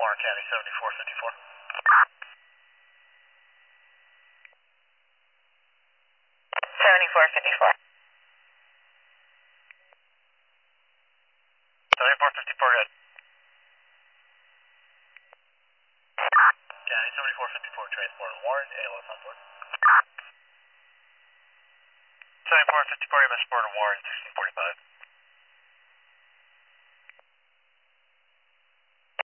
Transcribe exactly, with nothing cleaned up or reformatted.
Warren County, seventy-four fifty-four. seventy-four fifty-four. seventy-four fifty-four, good. County, seventy-four fifty-four, transport Warren, A L S on board. seventy-four fifty-four, M S Sport Warren, sixteen forty-five.